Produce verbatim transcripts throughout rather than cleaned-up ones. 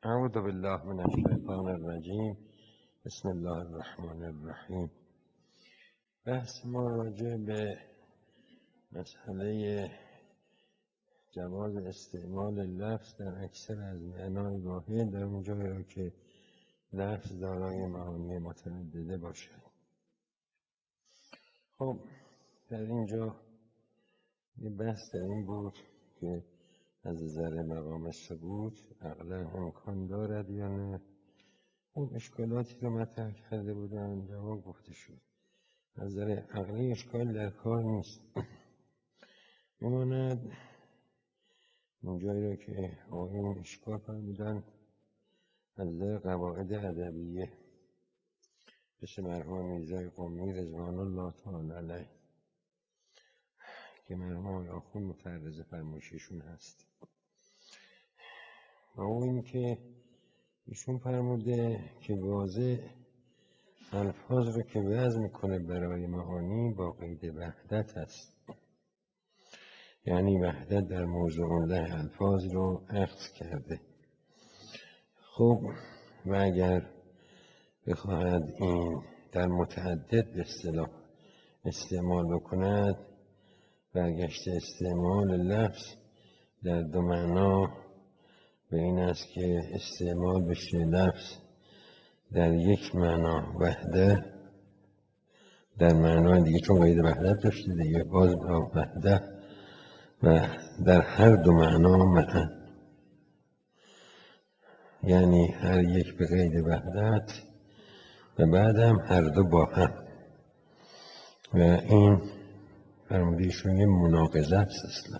اعوذ بالله من الشیطان الرجیم. بسم الله الرحمن الرحیم. بحث ما راجع به مسئله جواز استعمال لفظ در اکثر از معنای واحد در اون جایی را که لفظ دارای معانی متعدده باشد. خب در اینجا یه بحث در این بود که از نظر مقام ثبوت عقلا امکان دارد یا نه. اون اشکالاتی رو مطرح کرده بودن، جواب گفته شد. از نظر عقلی اشکال در کار نیست. میماند اون جایی رو که آقایون اشکال فرمودن از نظر قواعد ادبیه، مثل مرحوم میرزای قمی رضوان الله تعالی علیه که مرحوم آقای آخوند متعرض فرمایششون هست. و اون این که ایشون فرموده که واضح الفاظ رو که وضع میکنه برای معانی با قید وحدت هست، یعنی وحدت در موضوع له الفاظ رو اخذ کرده. خب و اگر بخواهد این در متعدد به اصطلاح استعمال بکند، برگشت استعمال لفظ در دو معنا به این است که استعمال بشه لفظ در یک معنا وحده، در معنای دیگه چون قید وحدت داشته دیگه باز با وحده، و در هر دو معنا معا، یعنی هر یک به قید وحدت و بعد هم هر دو با هم. و این فرمودیشون یه مناقضه است اصلا.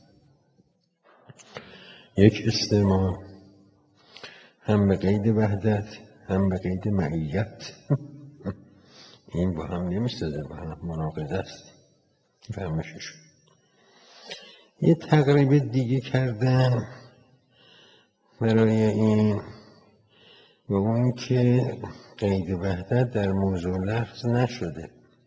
یک استعمال هم به قید وحدت هم به قید معیت این با هم نمیسازه، با هم مناقضه است. فهمششون یه تقریب دیگه کردن برای این، و اون که قید وحدت در موضوع لفظ نشده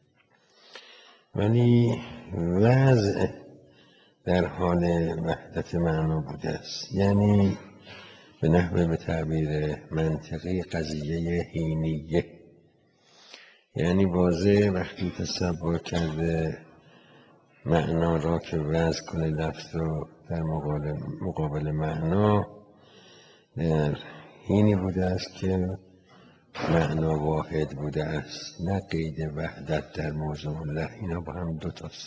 ولی وضع در حال وحدت معنا بوده است. یعنی به نحوه به تعبیر منطقی قضیه حینیه، یعنی واضح وقتی تصور کرده معنا را که وضع کنه لفظ رو در مقابل, مقابل معنا، در حینی بوده است که معنا واحد بوده است، نه قید وحدت در موضوع له. اینا با هم دوتاست.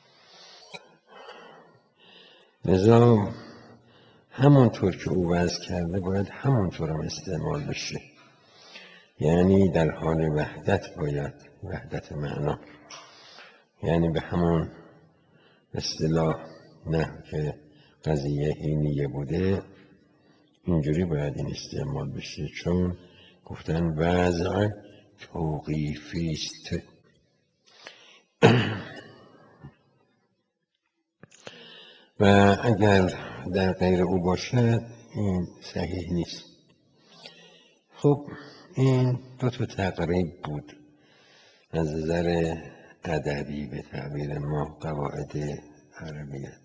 لذا همونطور که او وضع کرده باید همونطور هم استعمال بشه، یعنی در حال وحدت باید وحدت معنا، یعنی به همون اصطلاح نه که قضیه حینیه بوده اینجوری باید این استعمال بشه، چون گفتن وضع توقیفی است. و اگر در غیر او باشد این صحیح نیست. خب این دو تا تقریب بود از نظر ادبی به تعبیر ما، قواعد عربیت.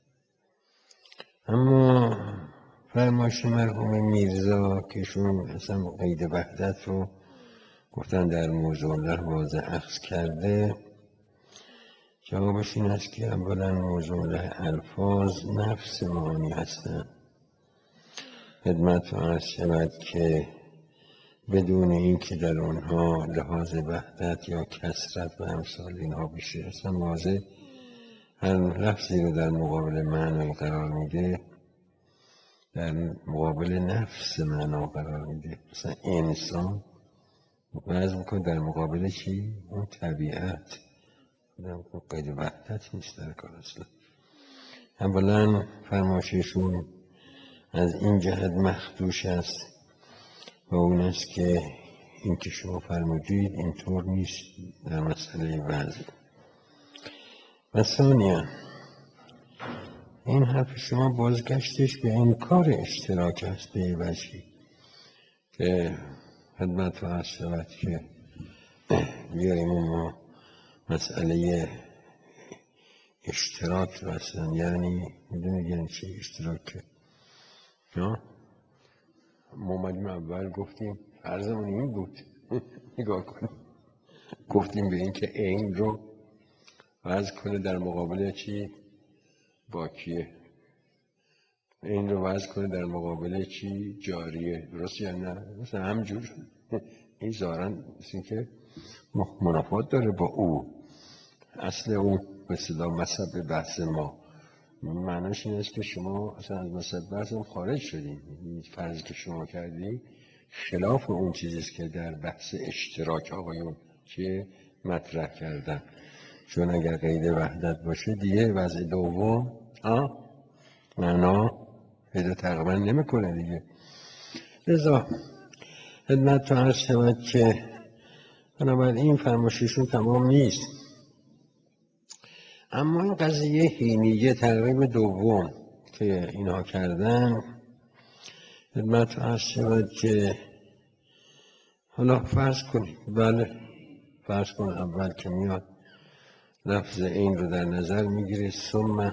اما فرمایش مرحوم میرزا که شون اصلا قید وحدت رو گفتن در موضوع له واضح اخذ کرده، جوابش این است که اولا موضوع له الفاظ نفس معانی هستند. خدمت عرض شود که بدون این که در اونها لحاظ وحدت یا کثرت و امثال اینها بشه، اصلا واضح هر لفظی رو در مقابل معنی قرار میده، در مقابل نفس معنا قرار میده. مثلا انسان وضع میکنه در مقابل چی؟ اون طبیعت. قید وحدت نیست در کار اصلا. اولا فرمایششون از این جهت مخدوش است و اون است که این که شما فرمودید اینطور نیست در مسئله وضع. و ثانیا این حرف شما بازگشتش به انکار اشتراک است به وجهی که خدمت و عرض شود که بیاریم ما مسئله اشتراک رو اصلا، یعنی میدونید یعنی چه اشتراک؟ ما اومدیم اول گفتیم فرضمون این بود نگاه کنیم، گفتیم به این که عین رو وضع کنه در مقابل چی؟ باکیه. این رو وضع کنه در مقابل چی؟ جاریه. درست یا نه؟ مثلا همجور این ظاهراً مثل که منافات داره با او. اصل اون به اصطلاح مذهب بحث ما معناش این است که شما اصلا از مذهب بحث خارج شدین. فرضی که شما کردی خلاف اون چیزی است که در بحث اشتراک آقایون که مطرح کردن. چون اگر قید وحدت باشه دیگه وضع دوم ها معنا پیدا تقریبا نمیکنه دیگه. لذا خدمت تو عرض شود که بنابراین فرمایششون تمام نیست. اما این قضیه هینیه تقریب دوم که اینها کردن خدمت تو عرض شود که حالا فرض کنید، بله فرض کن اول که میاد لفظ این رو در نظر میگیره، ثم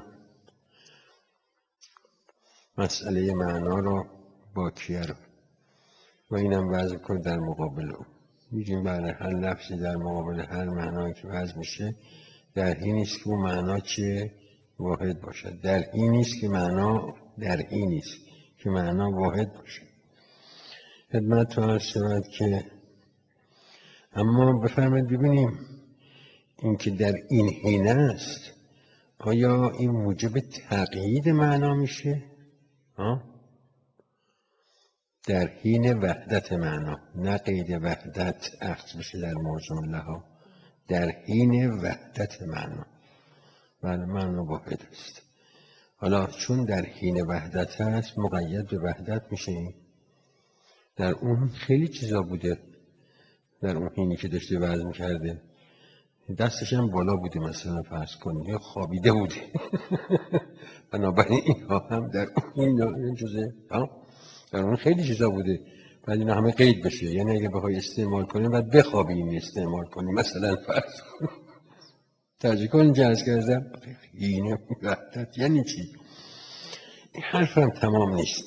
مسئله معنا رو باکیه رو و اینم وضع کن در مقابل او. میگیم بله هر لفظی در مقابل هر معنایی که وضع میشه در این نیست که اون معنا چیه؟ واحد باشد. در این نیست که معنا در این نیست که معنا واحد باشد. خدمت تو عرض شود که اما بفرمایید ببینیم این که در این حین است آیا این موجب تقیید معنا میشه؟ ها؟ در حین وحدت معنا، نه قید وحدت عقد بشه در موضوع لها، در حین وحدت معنا. بله معنا واحد است. حالا چون در حین وحدت هست مقید به وحدت میشه. در اون خیلی چیزا بوده، در اون حینی که داشته وزن کرده دستش هم بالا بوده، مثلا فرض کنید یا خوابیده بوده بنابراین اینها هم در اون جزه در اون خیلی چیزا بوده بعد اینا همه قید بشه. یعنی اگه بخوای استعمال کنیم باید بخوابی این استعمال کنیم. مثلا فرض کنید ترجیح کنید جهاز کردم این وحدت یعنی چی؟ این حرف هم تمام نیست.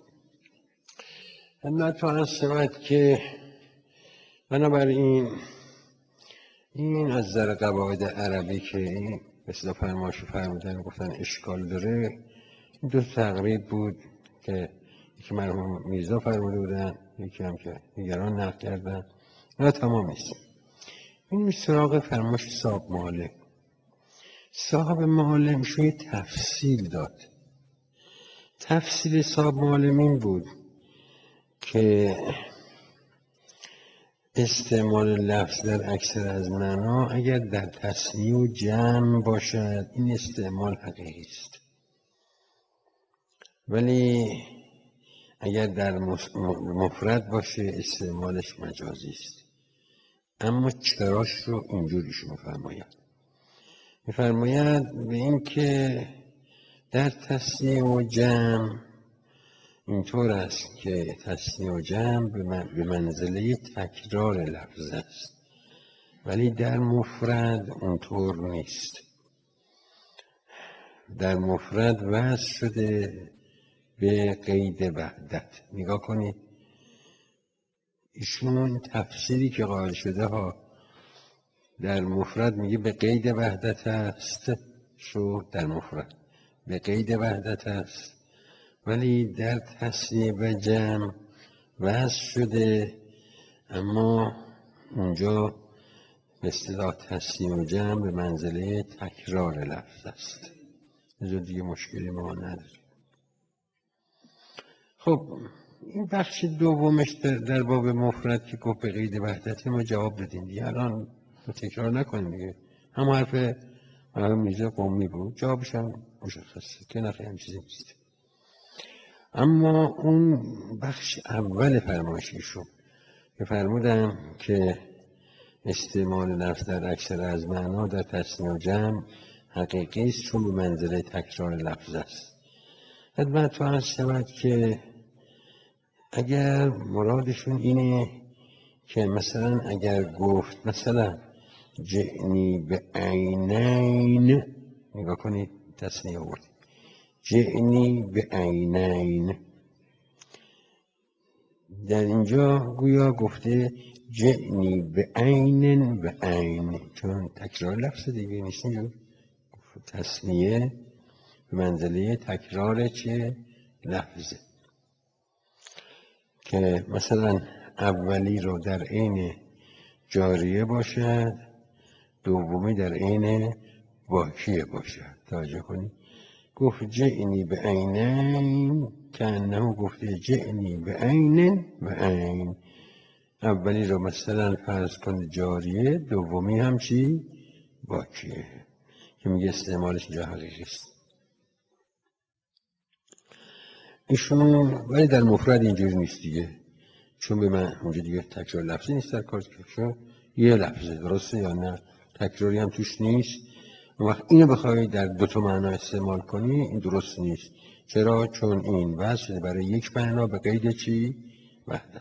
خدمت تو عرض شود که بنابراین این از نظر قواعد عربی که این مثل فرمایشو فرمودن گفتن اشکال داره، این دو تقریب بود که یکی مرحوم میرزا فرموده بودن، یکی هم که دیگران نقل کردن. اینا تمام نیست. این سراغ فرمایش صاحب معالم. صاحب معالم شوی تفصیل داد. تفصیل صاحب معالم این بود که استعمال لفظ در اکثر از معنا اگر در تثنیه و جمع باشد این استعمال حقیقی است، ولی اگر در مفرد باشه استعمالش مجازی است. اما چراش رو اینجوریشو میفرماید میفرماید به این که در تثنیه و جمع اینطور است که تثنیه و جمع به منزله تکرار لفظ است، ولی در مفرد اونطور نیست. در مفرد وضع شده به قید وحدت. نگاه کنید ایشون تفسیری که قائل شده ها در مفرد میگه به قید وحدت است، شو در مفرد به قید وحدت است، ولی در تثنیه و جمع وضع شده اما اونجا به اصطلاح تثنیه و جمع به منزله تکرار لفظ است. اینجا دیگه مشکلی ما نداره. خب این بخش دومش در باب مفرد که گفت به قید وحدت ما جواب دادیم دیگه، الان تکرار نکنیم دیگه. هم حرف مرحوم میرزا قمی بود، جوابش هم مشخصه که نخیلی هم چیزی نیست. اما اون بخش اول فرمایششون که فرمودن که استعمال لفظ در اکثر از معنا در تثنیه و جمع حقیقی است چون به منزله تکرار لفظ است. خدمت تو عرض شود که اگر مرادشون اینه که مثلا اگر گفت مثلا جئنی به عینین، نگاه کنید تثنیه آورد، جئنی به عینین، در اینجا گویا گفته جئنی به عین و عین، چون تکرار لفظ دیگه نیست. اینجا تثنیه به منزله تکرار چه لفظه، که مثلا اولی رو در عین جاریه باشد، دومی در عین واقعیه باشد. توجه کنید، گفت جئنی به عینین که انه گفته جئنی به عین و عین. اولی رو مثلا فرض کن جاریه، دومی هم چی؟ واقعیه، که میگه استعمالش اینجا حقیقی است. ایشون ولی در مفرد اینجوری نیست دیگه، چون به من اونجا دیگه تکرار لفظی نیست در کار که یه لفظه، درسته یا نه؟ تکراری هم توش نیست. اون وقت اینو بخوای در دو تا معنا استعمال کنی این درست نیست. چرا؟ چون این وضع شده برای یک معنا به قید چی؟ وحدت،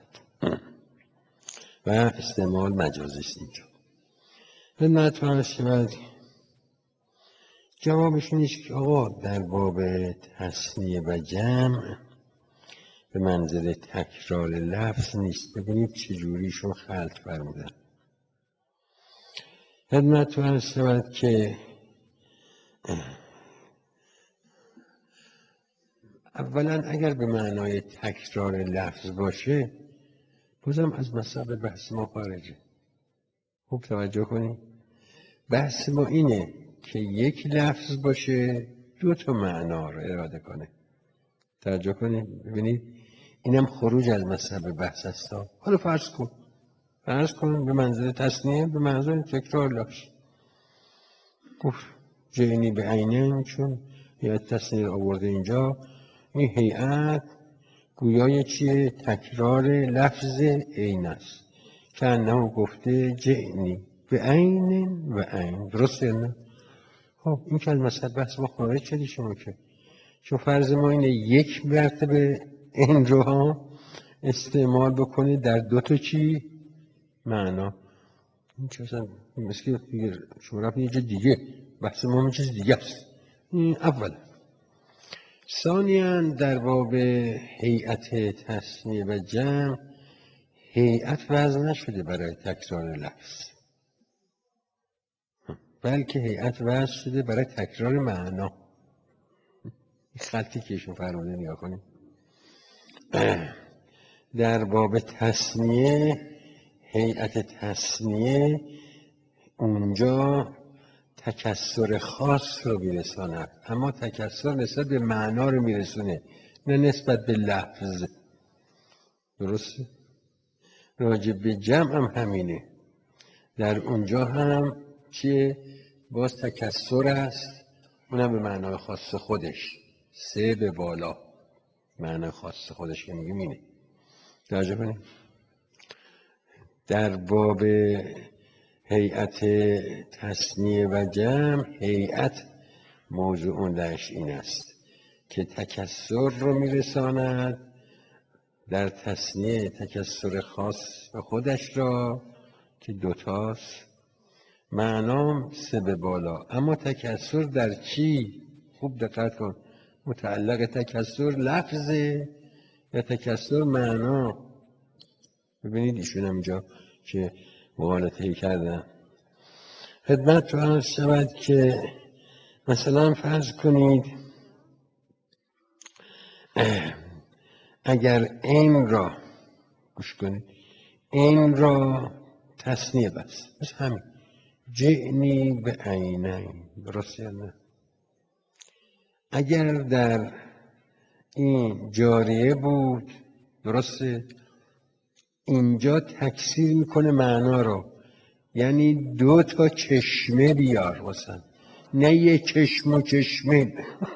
و استعمال مجازی است اینجا. خدمت فرض شود جوابش نیست که آقا در باب تثنیه و جمع به منزله تکرار لفظ نیست. ببینید چجوریشون خلط فرمودن. خدمت فرض شود که اولا اگر به معنای تکرار لفظ باشه بازم از مصب بحث ما خارجه. خوب توجه کنید، بحث ما اینه که یک لفظ باشه دو تا معنا رو اراده کنه. توجه کنید، ببینید اینم خروج از مصب بحث است. حالا فرض کن فرض کن به منزله تثنیه به منزله تکرار لفظ گفت جئنی به عینین، چون هیئت تثنیه آورده اینجا، این هیئت گویای چیه؟ تکرار لفظ عین است که انه گفته جئنی به عین و عین، درسته نه؟ خب این که از مصب بحث ما خارج شدی شما، که چون فرض ما اینه یک مرتبه این رو ها استعمال بکنه در دو تا چی؟ معنا. این چه اصلا مثل که شما رفت یه جا دیگه، بحث ما همین چیز دیگه است. این اول. ثانیاً در باب هیئت تثنیه و جمع، هیئت وضع نشده برای تکرار لفظ، بلکه هیئت وضع شده برای تکرار معنا. این خطی که ایشون فرموده نگاه کنید. در باب تثنیه هیئت تثنیه اونجا تکسر خاص رو میرساند، اما تکسر نسبت به معنا رو میرسونه نه نسبت به لفظ. درسته؟ راجع به جمع هم همینه، در اونجا هم چیه؟ باز تکسر است، اونم به معنای خاص خودش، سه به بالا معنای خاص خودش که میگیم اینه. توجه کنید، در باب هیئت تثنیه و جمع هیئت موضوع اون درش این است که تکسر رو میرساند در تثنیه، تکسر خاص به خودش را که دوتاست، معنام سه به بالا، اما تکسر در چی؟ خوب دقت کن، متعلق تکسر لفظه یا تکسر معنا؟ ببینید ایشون هم اینجا که مغالطه‌ای کردن. خدمت تو عرض شود که مثلا فرض کنید اگر این را گوش کنید، این را تثنیه بس بس همین جئنی به عینین، درست یا نه؟ اگر در این جاریه بود، درسته، اینجا تکثیر میکنه معنا رو، یعنی دو تا چشمه بیار واسن، نه یک چشم و چشمه.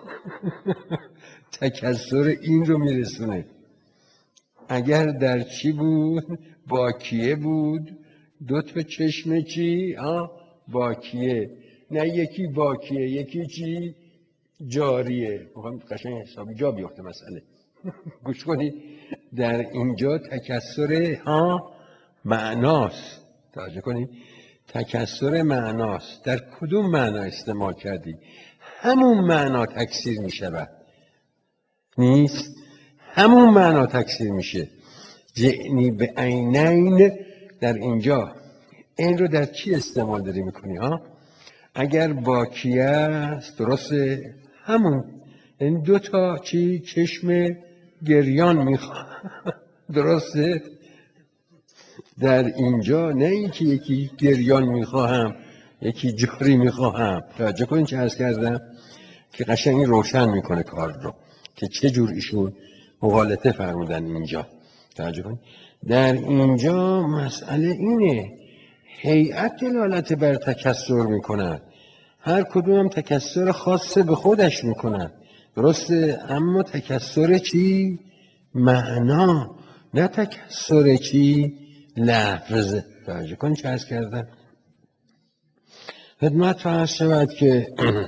تکثر این رو میرسونه. اگر در چی بود؟ باکیه بود، دو تا چشمه چی؟ آه باکیه، نه یکی باکیه یکی چی؟ جاریه. میخوام قشنگ حسابی جا بیفته مسئله. گوش کنید، در اینجا تکسر ها معناست. توجه کنید، تکسر معناست. در کدوم معنا استعمال کردی؟ همون معنا تکثیر می شود نیست؟ همون معنا تکثیر میشه. جعنی به عینین در اینجا این رو در چی استعمال داری میکنی ها؟ اگر با کیه است درسته همون، یعنی دو تا چی چشم گریان میخواه درسته در اینجا، نه اینکه یکی گریان میخواهم یکی جاری میخواهم. توجه کنین چه عرض کردم که قشنگ روشن میکنه کار رو که چه جور ایشون مغالطه فرمودن اینجا. توجه کنین در اینجا مسئله اینه هیئت دلالت بر تکثر میکنن، هر کدوم هم تکثر خاص به خودش میکنن درسته، اما تکثر چی؟ معنا، نه تکثر چی؟ لفظ. توجه کن چه عرض کردن خدمت فرض شود که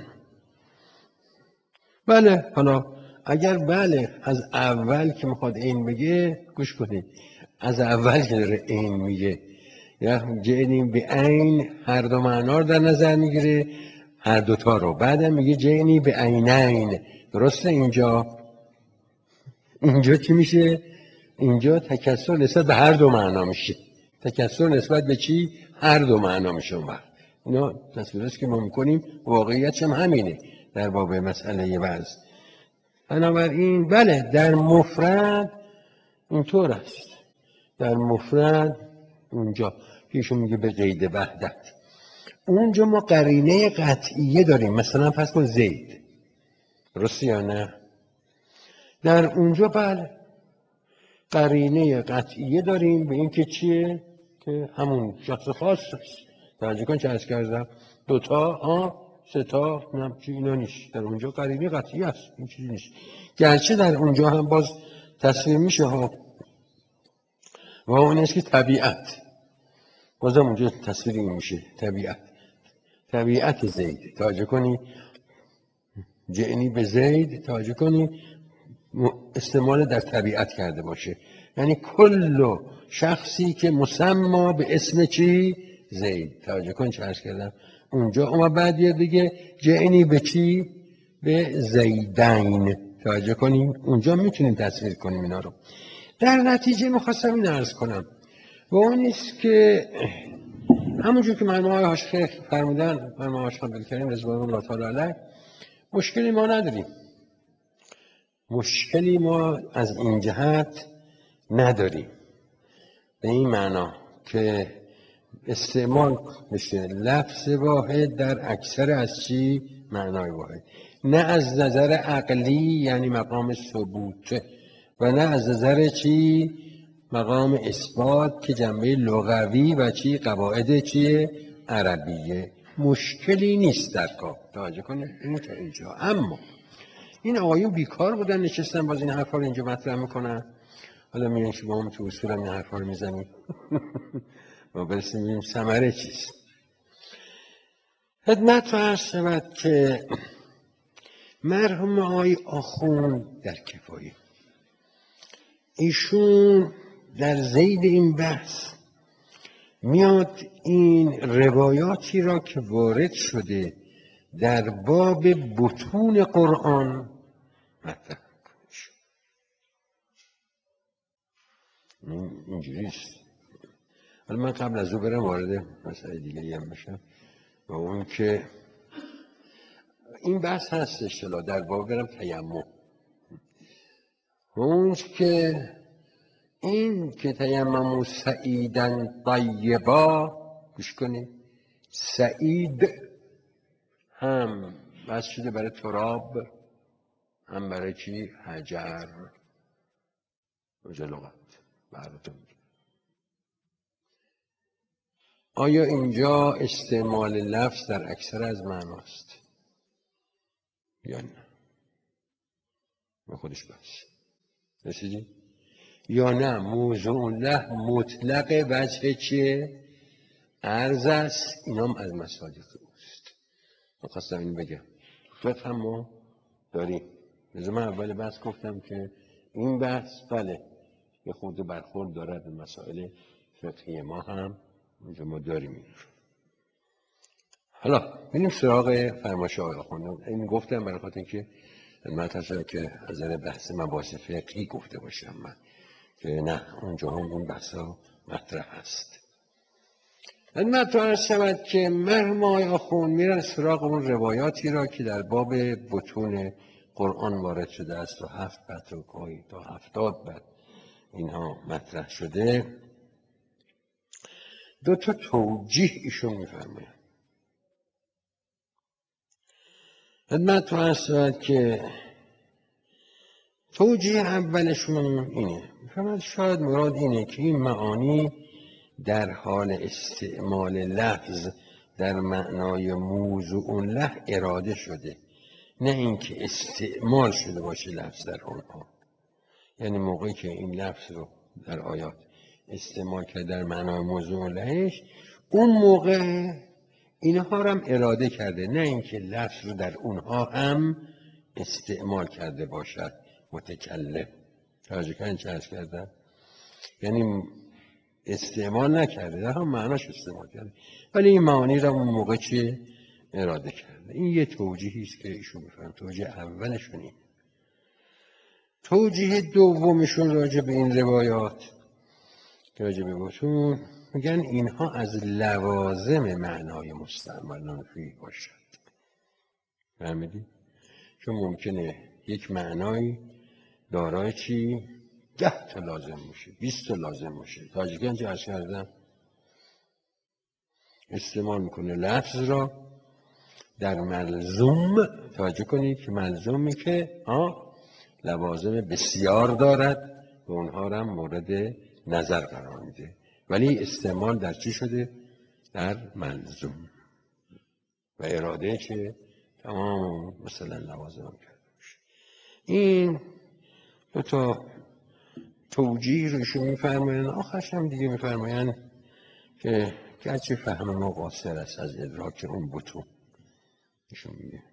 بله، حالا اگر بله از اول که میخواد این بگه گوش کنید، از اول که داره این میگه یا جعنی به عین هر دو معنا رو در نظر میگیره، هر دوتا رو، بعدم میگه جعنی به عینین درسته. اینجا اینجا چی میشه؟ اینجا تکثر نسبت به هر دو معنا میشه. تکثر نسبت به چی؟ هر دو معنا میشه. اون وقت اینا تصویراست که ما میکنیم، واقعیت هم همینه در باب مسئله وضع. بنابراین بله در مفرد اینطور است، در مفرد اونجا پیشون میگه به قید وحدت، اونجا ما قرینه قطعیه داریم، مثلا پس کن زید، درسته یا نه؟ در اونجا بله قرینه قطعیه داریم به این که چیه؟ که همون شخص خاص است. توجه کن چه عرض کردم دوتا ها سه تا نم چی اینا نیست، در اونجا قرینه قطعی است، این چیزی نیست. گرچه در اونجا هم باز تصویر میشه ها، و اون است که طبیعت، بازم اونجا تصویر این میشه طبیعت، طبیعت زید. توجه کنی جعنی به زید، توجه کنی استعمال در طبیعت کرده باشه، یعنی کل شخصی که مسما به اسم چی؟ زید. توجه کن چه عرض کردم اونجا. اما بعد یه دیگه جعنی به چی؟ به زیدین. توجه کنیم اونجا میتونیم تصویر کنیم اینا رو. در نتیجه میخواستم این عرض کنم و اون نیست که همونجور که مرحوم آقای حاشیه فرمودن، مرحوم آقای عبدالکریم رضوان الله تعالی علیه، مشکلی ما نداریم، مشکلی ما از این جهت نداریم، به این معنا که استعمال بشه لفظ واحد در اکثر از چی؟ معنای واحد، نه از نظر عقلی یعنی مقام ثبوت و نه از نظر چی؟ مقام اثبات که جنبه لغوی و چی؟ قواعد چیه؟ عربیه. مشکلی نیست در کار. توجه کنه این تا اینجا. اما این آقایون بیکار بودن نشستن باز این حرفا رو اینجا مطرح میکنن، حالا میگن که با هم تو اصول هم این حرفا رو میزنیم ما برسیم ببینیم ثمره چیست. خدمت عرض شود که مرحوم آقای آخوند در کفایی، ایشون در ذیل این بحث میاد این روایاتی را که وارد شده در باب بطون قرآن مطرح کنش. اینجوریست. حالا من قبل از او برم وارد مسئله دیگه هم بشم و اون که این بحث هست اشتلا در باب برم تیمم و اون که این که تیمم سعیدن طیبا، گوش کنید، سعید هم بس شده برای تراب هم برای چی؟ حجر وجه لغت براتون. آیا اینجا استعمال لفظ در اکثر از معناست یا نه؟ به خودش بس رسیدی؟ یا نه موضوع له مطلق وجه چیه؟ عرض است. این هم از مساجد اوست. من خواستم این بگم فقه هم ما داریم. مثل من اول بحث گفتم که این بحث بله یه خورده برخورد دارد به مسائل فقهی ما هم اینجا ما داریم. این حالا بینیم سراغ فرمایش آقای آخوند. این گفتم برای خاطر اینکه من تصور که از نظر بحث مباحث فقهی گفته باشم من که نه اونجا هم اون بحثا مطرح هست. خدمت عرض شود که مرحوم آقای آخوند میرن سراغ اون روایاتی را که در باب بطون قرآن وارد شده است و هفت بط و گاهی تا هفتاد بط اینها مطرح شده. دو تا توجیه ایشون میفرماید. خدمت عرض شود که توجیه اولشون اینه، میفرماید شاید مراد اینه که این معانی در حال استعمال لفظ در معنای موضوع له اراده شده، نه اینکه استعمال شده باشه لفظ در آنها. یعنی موقعی که این لفظ رو در آیات استعمال کرد در معنای موضوع لهش، اون موقع اینها رو هم اراده کرده، نه اینکه لفظ رو در اونها هم استعمال کرده باشد متکلم. توجه کردین چه عرض کردم؟ یعنی استعمال نکرده، در هم معناش استعمال کرده، ولی این معانی را اون موقع چه اراده کرده. این یه توجیهی است که ایشون میفرمایند. توجیه اولشون این. توجیه دومشون راجع به این روایات که راجع به بطون میگن اینها از لوازم معنای مستعملون فیه باشد. فهمیدی؟ چون ممکنه یک معنای دارای چی؟ ده تا لازم باشه، بیست تا لازم باشه. تاجیکن چه عرض کردم؟ استعمال میکنه لفظ را در ملزوم. توجه کنید که ملزومی که آه لوازم بسیار دارد و اونها را مورد نظر قرار میده، ولی استعمال در چی شده؟ در ملزوم و اراده که تمام مثلا لوازم هم کرده باشه. این دو تا توجیه روشون میفرمایند. آخرش هم دیگه میفرمایند که گرچه فهم ما قاصر است از ادراک اون بطون. ایشون میگه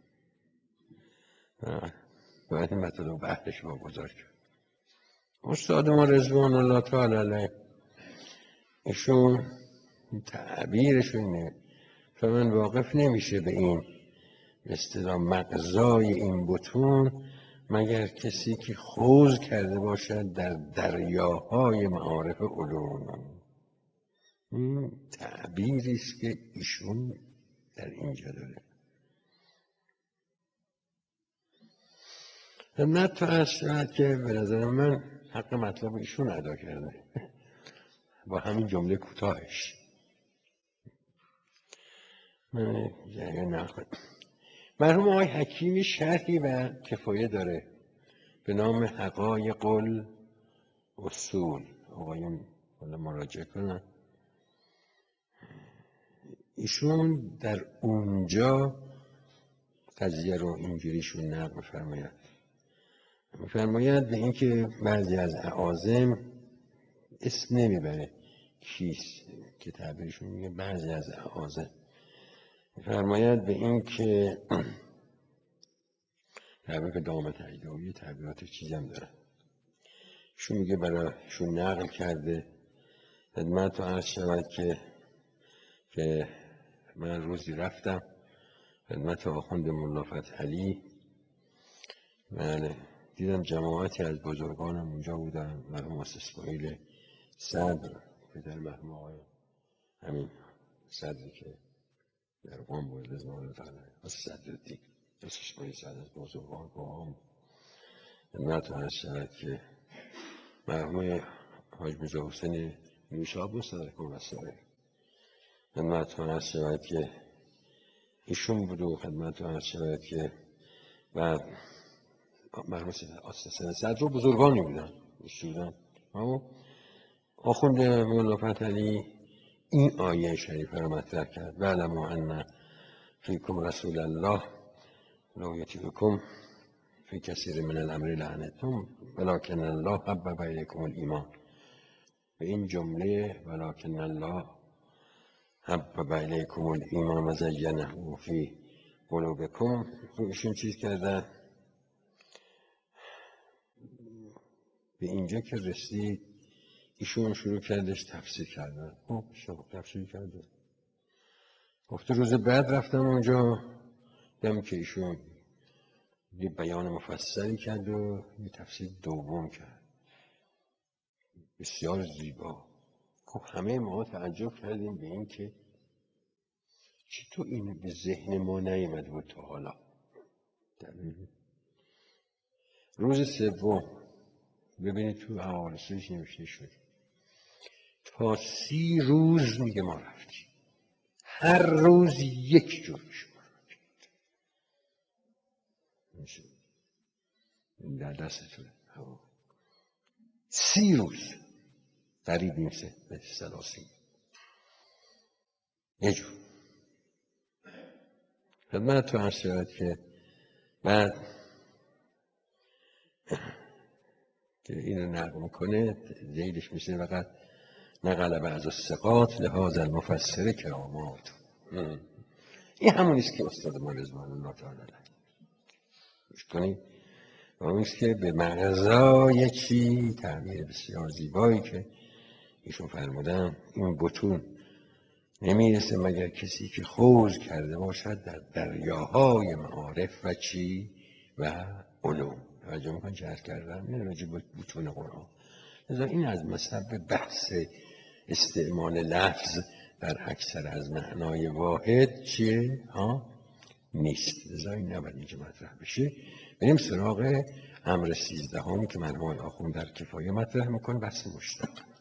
باید این مطلب رو بحثش با گذار کرد. استاد ما رضوان الله تعالی علیه ایشون تعبیرشون اینه که من واقف نمیشه به این اصطلاح مغزای این بطون مگر کسی که خوض کرده باشد در دریاهای معارف علوم. این تعبیری است که ایشون در اینجا داره. خدمت تو عرض شود که به نظر من حق مطلب ایشون ادا کرده با همین جمله کوتاهش. من جریان نکنم. مرحوم آقای حکیمی شرحی و کفایه داره به نام حقایق الاصول. آقایون حالا مراجعه کنن. ایشون در اونجا قضیه رو اینجوریشون نقل می‌فرماید. می‌فرماید به اینکه بعضی از اعاظم اسم نمیبره کیست که تعبیرشون میگه بعضی از اعاظم. می‌فرماید به اینکه تعبیر که دام تجدیدی تعبیرات چیزی هم داره. ایشون میگه برایشون نقل کرده. خدمت رو عرض شود که که من روزی رفتم خدمت آخوند ملا فتحعلی، بله، دیدم جماعتی از بزرگانم اونجا بودن. مرحوم اسماعیل صدر پدر مرحوم آقای همین صدری که در قم بود رضوان الله تعالی علیه صدرالدین اسماعیل صدر از بزرگان قم. خدمت عرض شود که مرحوم حاج میرزا حسین نوشاب بود صدر کن وسائل. خدمت عرض شود که ایشون بود و خدمت عرض شود که بعد مرحوم سید صدر رو بزرگانی بودن بودن. اما آخوند مولا فتحعلی این آیه شریفه رو مطرح کرد: وَاعْلَمُوا أَنَّ فِیکُم رسول الله لَوْ یُطِیعُکُم فی کثیر من الامر لعنتم ولکن الله حبب الیکم الایمان. به این جمله ولکن الله حبب الیکم الایمان و زینه فی قلوبکم ایشون چیز کردن. به اینجا که رسید ایشون شروع کردش تفسیر کردن. خب شما تفسیر کرده. گفته روز بعد رفتم اونجا دیدم که ایشون یه بیان مفصلی کرد و یه تفسیر دوم کرد. بسیار زیبا. خب همه ما تعجب کردیم به این که چطور این به ذهن ما نیامده بود تا حالا. روز سوم ببینید تو حوادثش نوشته شد تا سی روز میگه ما رفتیم، هر روز یک جور شما در دستتونه. سی روز قریب میشه به سلاسی یه جور. خدمت تو هر شود که بعد که اینو نقل میکنه زیدش میشه فقط نقل بعض الثقات لهذا المفسر کرامات. این همونیست که استاد ما رضوان الله تعالی علیه گوش کنید و اونیست که به مغزای چی تعبیر بسیار زیبایی که ایشون فرمودن این بطون نمیرسه مگر کسی که خوض کرده باشد در دریاهای معارف و چی و علوم. توجه میکنم چه عرض کردم این راجع به بطون قرآن. لذا این از مصب بحث استعمال لفظ در اکثر از معنای واحد چیه؟ ها؟ نیست. لذا این نباید اینجا مطرح بشه. بریم سراغ امر سیزدهم که مرحوم آخوند در کفایه مطرح میکنه، بحث مشتق.